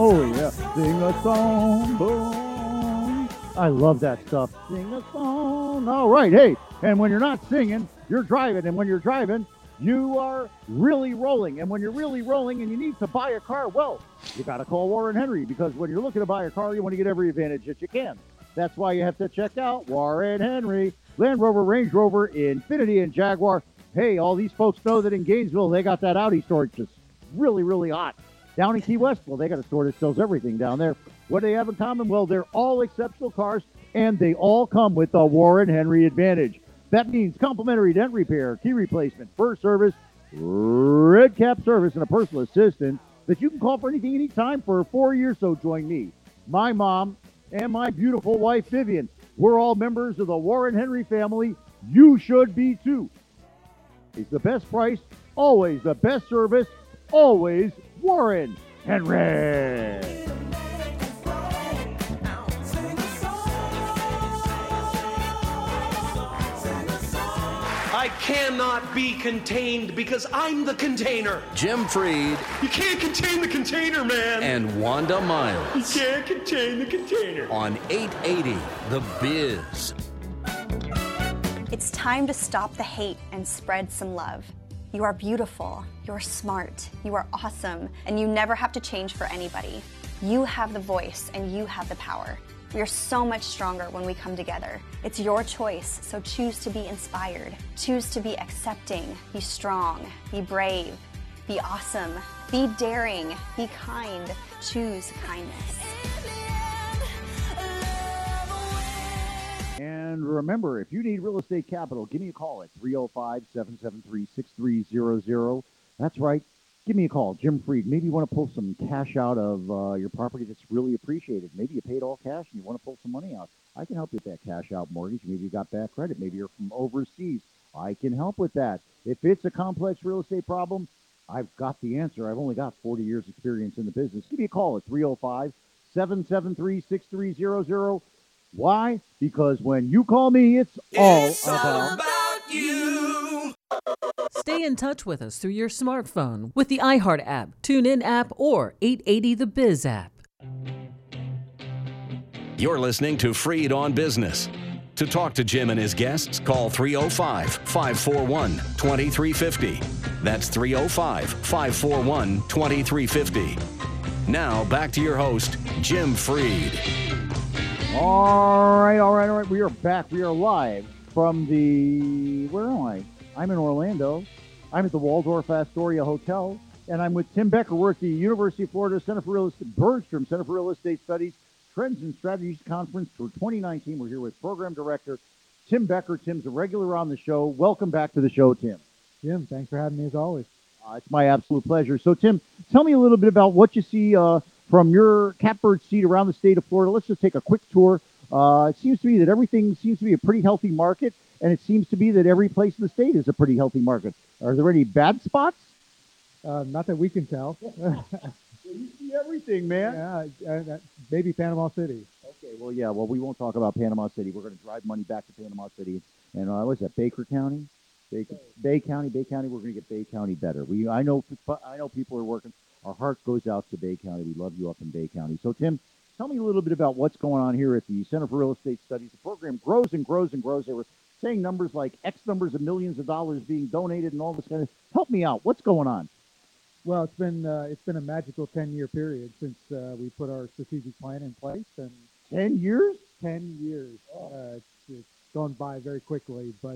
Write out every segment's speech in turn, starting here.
Oh, yeah. Sing a song, boom. I love that stuff. Sing a song. All right. Hey, and when you're not singing, you're driving. And when you're driving, you are really rolling. And when you're really rolling and you need to buy a car, well, you got to call Warren Henry, because when you're looking to buy a car, you want to get every advantage that you can. That's why you have to check out Warren Henry. Land Rover, Range Rover, Infiniti, and Jaguar. Hey, all these folks know that in Gainesville, they got that Audi store just really, really hot. Down in Key West, well, they got a store that sells everything down there. What do they have in common? Well, they're all exceptional cars, and they all come with the Warren Henry Advantage. That means complimentary dent repair, key replacement, first service, red cap service, and a personal assistant that you can call for anything, anytime for 4 years. So join me, my mom, and my beautiful wife, Vivian. We're all members of the Warren Henry family. You should be too. It's the best price, always the best service, always Warren Henry. I cannot be contained because I'm the container. Jim Freed. You can't contain the container, man. And Wanda Miles. You can't contain the container. On 880 The Biz. It's time to stop the hate and spread some love. You are beautiful, you're smart, you are awesome, and you never have to change for anybody. You have the voice and you have the power. We are so much stronger when we come together. It's your choice, so choose to be inspired. Choose to be accepting, be strong, be brave, be awesome, be daring, be kind. Choose kindness. And remember, if you need real estate capital, give me a call at 305-773-6300. That's right. Give me a call, Jim Freed. Maybe you want to pull some cash out of your property that's really appreciated. Maybe you paid all cash and you want to pull some money out. I can help you with that cash out mortgage. Maybe you got bad credit. Maybe you're from overseas. I can help with that. If it's a complex real estate problem, I've got the answer. I've only got 40 years experience in the business. Give me a call at 305-773-6300. Why? Because when you call me, it's all about you. Stay in touch with us through your smartphone with the iHeart app, TuneIn app, or 880 The Biz app. You're listening to Freed on Business. To talk to Jim and his guests, call 305-541-2350. That's 305-541-2350. Now, back to your host, Jim Freed. All right. We are back. We are live from the, where am I? I'm in Orlando. I'm at the Waldorf Astoria Hotel, and I'm with Tim Becker. We're at the University of Florida Center for Real Estate, Bergstrom Center for Real Estate Studies Trends and Strategies Conference for 2019. We're here with Program Director Tim Becker. Tim's a regular on the show. Welcome back to the show, Tim. Jim, thanks for having me as always. It's my absolute pleasure. So, Tim, tell me a little bit about what you see from your catbird seat around the state of Florida. Let's just take a quick tour. It seems to me that everything seems to be a pretty healthy market, and it seems to be that every place in the state is a pretty healthy market. Are there any bad spots? Not that we can tell. You see everything, man. Yeah, maybe Panama City. Okay, well, we won't talk about Panama City. We're going to drive money back to Panama City. And what's that, Baker County? Bay County. We're going to get Bay County better. I know people are working. Our heart goes out to Bay County. We love you up in Bay County. So, Tim, tell me a little bit about what's going on here at the Center for Real Estate Studies. The program grows and grows and grows. They were saying numbers like X numbers of millions of dollars being donated and all this kind of. Help me out. What's going on? Well, it's been a magical 10-year period since we put our strategic plan in place. And 10 years? 10 years. It's gone by very quickly, but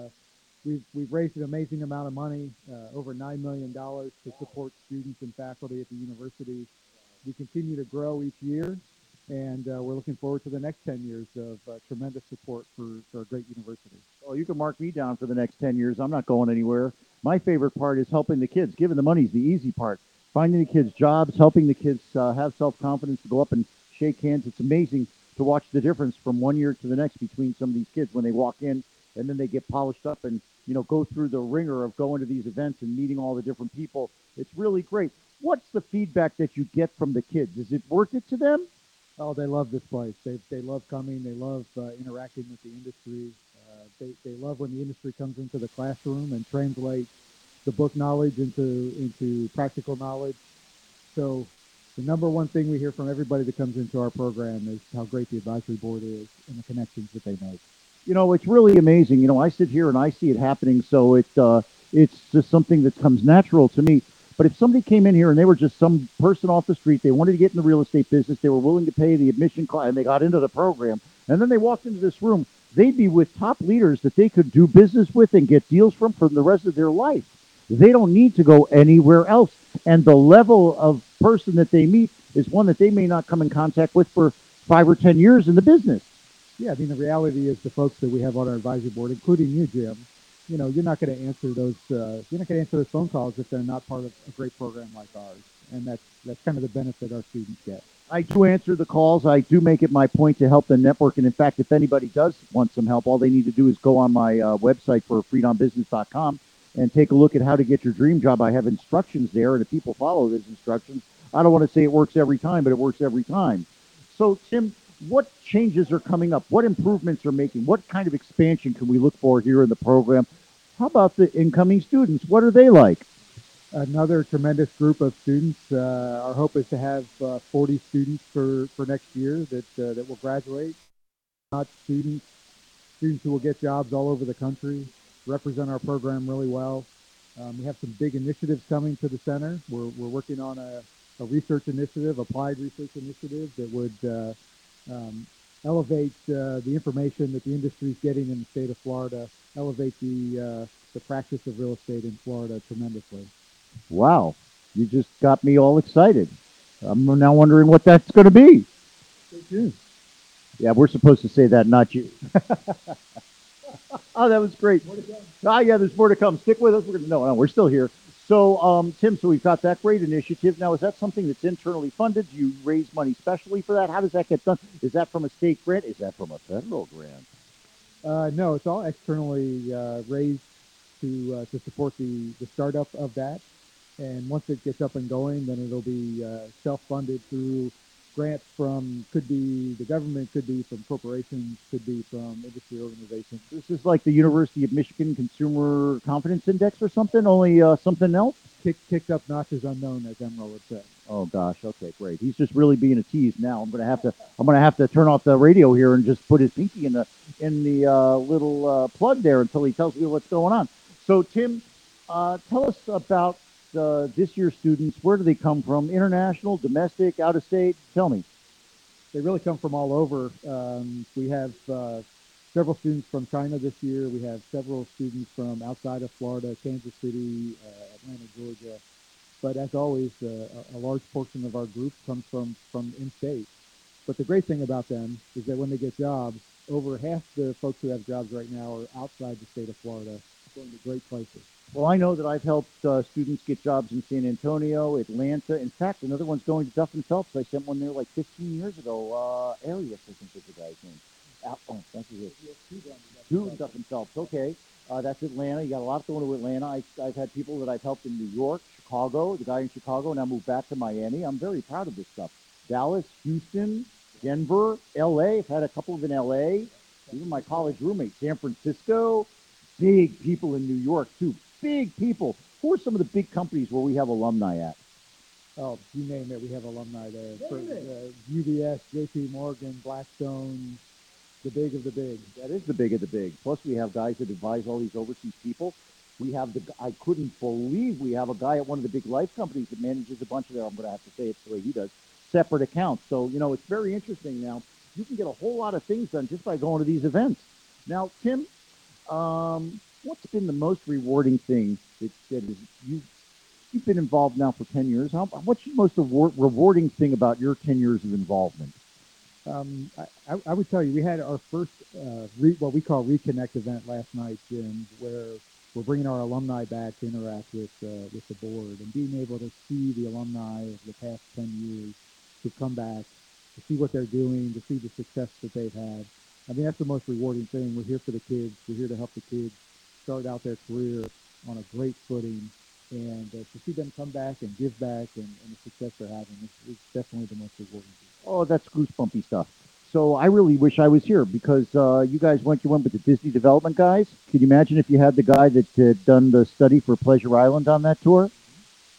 we've raised an amazing amount of money, over $9 million to support students and faculty at the university. We continue to grow each year, and we're looking forward to the next 10 years of tremendous support for a great university. Oh, you can mark me down for the next 10 years. I'm not going anywhere. My favorite part is helping the kids. Giving the money is the easy part. Finding the kids jobs, helping the kids have self-confidence to go up and shake hands. It's amazing to watch the difference from one year to the next between some of these kids when they walk in and then they get polished up and, go through the ringer of going to these events and meeting all the different people. It's really great. What's the feedback that you get from the kids? Is it worth it to them? Oh, they love this place. They love coming. They love interacting with the industry. They love when the industry comes into the classroom and translates the book knowledge into practical knowledge. So The number one thing we hear from everybody that comes into our program is how great the advisory board is and the connections that they make. You know, it's really amazing. You know, I sit here and I see it happening, so it's just something that comes natural to me. But if somebody came in here and they were just some person off the street, they wanted to get in the real estate business, they were willing to pay the admission cost, and they got into the program, and then they walked into this room, they'd be with top leaders that they could do business with and get deals from for the rest of their life. They don't need to go anywhere else. And the level of person that they meet is one that they may not come in contact with for 5 or 10 years in the business. Yeah, I mean, the reality is the folks that we have on our advisory board, including you, Jim, you know, you're not going to answer those phone calls if they're not part of a great program like ours. And that's kind of the benefit our students get. I do answer the calls. I do make it my point to help the network. And in fact, if anybody does want some help, all they need to do is go on my website for freedombusiness.com and take a look at how to get your dream job. I have instructions there, and if people follow those instructions, I don't want to say it works every time, but it works every time. So, Tim, what changes are coming up? What improvements are making? What kind of expansion can we look for here in the program? How about the incoming students? What are they like? Another tremendous group of students. Our hope is to have 40 students for next year that will graduate. Not students who will get jobs all over the country, represent our program really well. We have some big initiatives coming to the center. We're working on a research initiative, applied research initiative that would elevate the information that the industry is getting in the state of Florida, elevate the practice of real estate in Florida tremendously. Wow, you just got me all excited. I'm now wondering what that's going to be. Stay tuned. Yeah, we're supposed to say that, not you. Oh, that was great. Ah, yeah, there's more to come. Stick with us. No, we're still here. So, Tim, so we've got that great initiative. Now, is that something that's internally funded? Do you raise money specially for that? How does that get done? Is that from a state grant? Is that from a federal grant? No, it's all externally raised to support the startup of that. And once it gets up and going, then it'll be self-funded through grants from, could be the government, could be from corporations, could be from industry organizations. This is like the University of Michigan Consumer Confidence Index or something, only something else? Kicked up notches unknown, as Emerald would say. Oh gosh, okay, great. He's just really being a tease now. I'm gonna have to turn off the radio here and just put his pinky in the little plug there until he tells me what's going on. So Tim, tell us about this year's students. Where do they come from? International, domestic, out of state? Tell me. They really come from all over. We have several students from China this year. We have several students from outside of Florida, Kansas City, Atlanta, Georgia. But as always, a large portion of our group comes from in-state. But the great thing about them is that when they get jobs, over half the folks who have jobs right now are outside the state of Florida, going to great places. Well, I know that I've helped students get jobs in San Antonio, Atlanta. In fact, another one's going to Duff and Phelps. I sent one there like 15 years ago. Arias, I think is the guy's name. Thank you. Two Duff and Phelps. Okay. That's Atlanta. You got a lot going to Atlanta. I've had people that I've helped in New York, Chicago, the guy in Chicago, and I moved back to Miami. I'm very proud of this stuff. Dallas, Houston, Denver, L.A. I've had a couple of in L.A. Even my college roommate, San Francisco. Big people in New York, too. Big people. Who are some of the big companies where we have alumni at? Oh, you name it, we have alumni there. For, UBS, JP Morgan, Blackstone, the big of the big. That is the big of the big. Plus, we have guys that advise all these overseas people. We have I couldn't believe we have a guy at one of the big life companies that manages a bunch of their, I'm going to have to say it the way he does, separate accounts. So, you know, it's very interesting now. You can get a whole lot of things done just by going to these events. Now, Tim, what's been the most rewarding thing that is you've been involved now for 10 years? What's the most rewarding thing about your 10 years of involvement? I would tell you, we had our first what we call Reconnect event last night, Jim, where we're bringing our alumni back to interact with the board and being able to see the alumni of the past 10 years to come back, to see what they're doing, to see the success that they've had. I mean, that's the most rewarding thing. We're here for the kids. We're here to help the kids start out their career on a great footing. And to see them come back and give back and the success they're having is definitely the most rewarding thing. Oh, that's goosebumpy stuff. So I really wish I was here because you guys went with the Disney Development guys. Can you imagine if you had the guy that had done the study for Pleasure Island on that tour?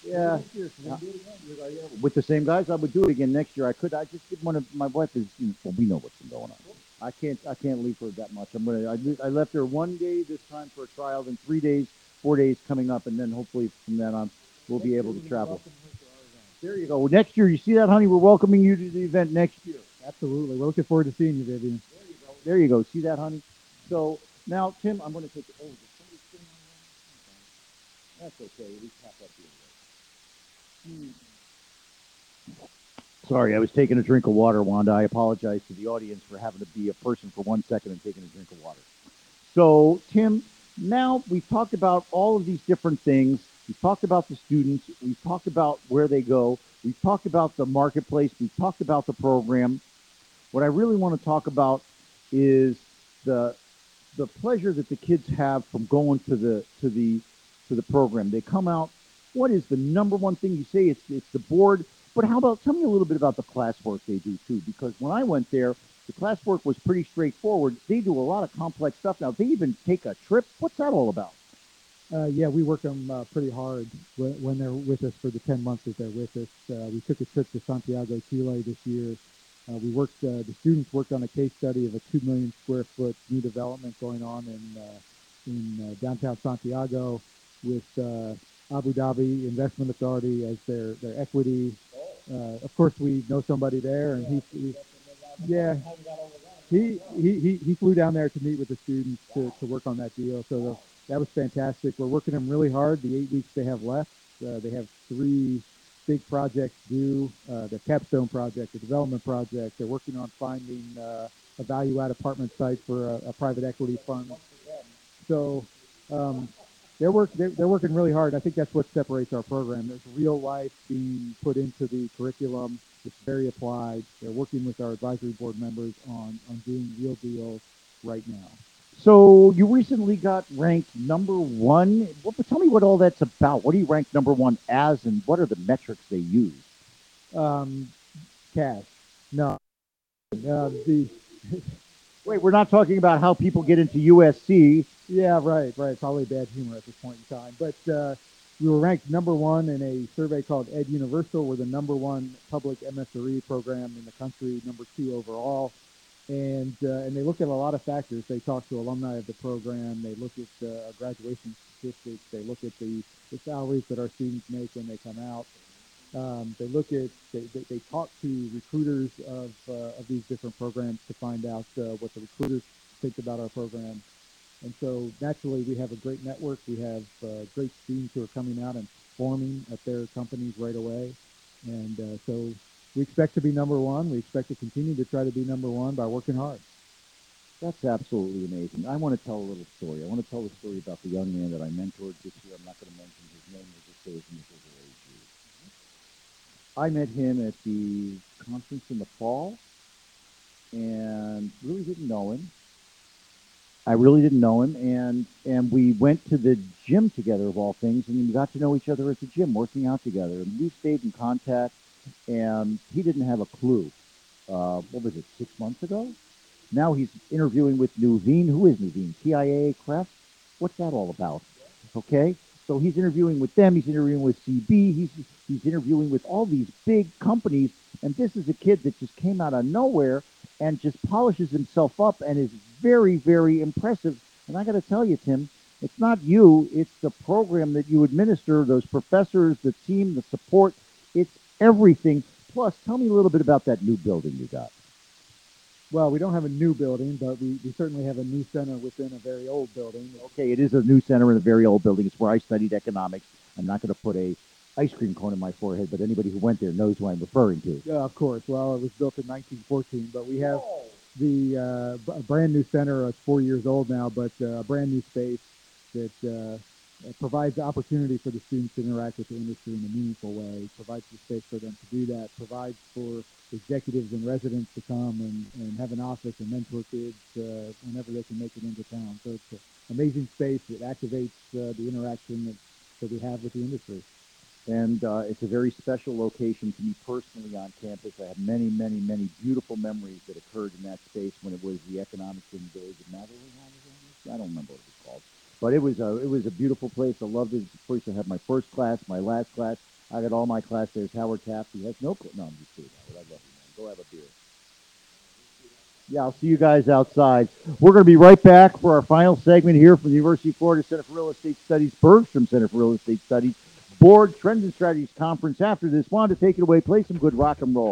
Yeah. With the same guys, I would do it again next year. I could. I just didn't want to. My wife is. Well, we know what's been going on. I can't. I can't leave her that much. I'm gonna. I left her one day this time for a trial, then 3 days, 4 days coming up, and then hopefully from then on we'll be able to travel. There you go. Next year, you see that, honey? We're welcoming you to the event next year. Absolutely. We're looking forward to seeing you, Vivian. There you go. See that, honey? So now, Tim, I'm going to take it. Oh, there's somebody sitting on the line? That's okay. We tap up the other way. Sorry, I was taking a drink of water, Wanda. I apologize to the audience for having to be a person for 1 second and taking a drink of water. So, Tim, now we've talked about all of these different things. We've talked about the students. We've talked about where they go. We've talked about the marketplace. We've talked about the program. What I really want to talk about is the pleasure that the kids have from going to the program. They come out. What is the number one thing you say? It's the board. But how about, tell me a little bit about the classwork they do too, because when I went there, the classwork was pretty straightforward. They do a lot of complex stuff. Now, they even take a trip. What's that all about? Yeah, we work them pretty hard when they're with us for the 10 months that they're with us. We took a trip to Santiago, Chile this year. The students worked on a case study of a 2 million square foot new development going on in downtown Santiago with Abu Dhabi Investment Authority as their equity. Of course, we know somebody there, and he flew down there to meet with the students to work on that deal. So that was fantastic. We're working them really hard. The 8 weeks they have left, they have 3 big projects due: the capstone project, the development project. They're working on finding a value-add apartment site for a private equity fund. So they're working really hard. I think that's what separates our program. There's real life being put into the curriculum. It's very applied. They're working with our advisory board members on doing real deals right now. So you recently got ranked number 1. Tell me what all that's about. What do you rank number 1 as, and what are the metrics they use? Cash. No. Wait, we're not talking about how people get into USC. Yeah, right. Probably bad humor at this point in time. But we were ranked number 1 in a survey called Ed Universal. We're the number 1 public MSRE program in the country, number 2 overall. And they look at a lot of factors. They talk to alumni of the program. They look at graduation statistics. They look at the salaries that our students make when they come out. They talk to recruiters of these different programs to find out what the recruiters think about our program. And so naturally, we have a great network. We have great students who are coming out and performing at their companies right away. And so we expect to be number 1. We expect to continue to try to be number 1 by working hard. That's absolutely amazing. I want to tell a little story. I want to tell a story about the young man that I mentored this year. I'm not going to mention his name. We'll just say his initials are AG. I met him at the conference in the fall and really didn't know him. And we went to the gym together, of all things, and we got to know each other at the gym, working out together. And we stayed in contact, and he didn't have a clue. What was it, 6 months ago? Now he's interviewing with Nuveen. Who is Nuveen? TIAA Crest? What's that all about? Okay, so he's interviewing with them. He's interviewing with CB. He's interviewing with all these big companies. And this is a kid that just came out of nowhere and just polishes himself up and is very, very impressive. And I got to tell you, Tim, it's not you. It's the program that you administer, those professors, the team, the support. It's everything. Plus, tell me a little bit about that new building you got. Well, we don't have a new building, but we certainly have a new center within a very old building. Okay, it is a new center in a very old building. It's where I studied economics. I'm not going to put a ice cream cone in my forehead, but anybody who went there knows who I'm referring to. Yeah, of course. Well, it was built in 1914, but we have the brand new center. It's 4 years old now, but a brand new space that provides the opportunity for the students to interact with the industry in a meaningful way, provides the space for them to do that, provides for executives and residents to come and have an office and mentor kids whenever they can make it into town. So it's an amazing space that activates the interaction that we have with the industry. And it's a very special location to me personally on campus. I have many, many, many beautiful memories that occurred in that space when it was the Economics and Days of Madeline. I don't remember what it was called. But it was a beautiful place. I loved it. It's the place I had my first class, my last class. I got all my class. There's Howard Taft. He has no clue. No, I'm just kidding, Howard. I love you, man. Go have a beer. Yeah, I'll see you guys outside. We're going to be right back for our final segment here from the University of Florida Center for Real Estate Studies, Bergstrom Center for Real Estate Studies, Board Trends and Strategies Conference. After this, wanted to take it away, play some good rock and roll.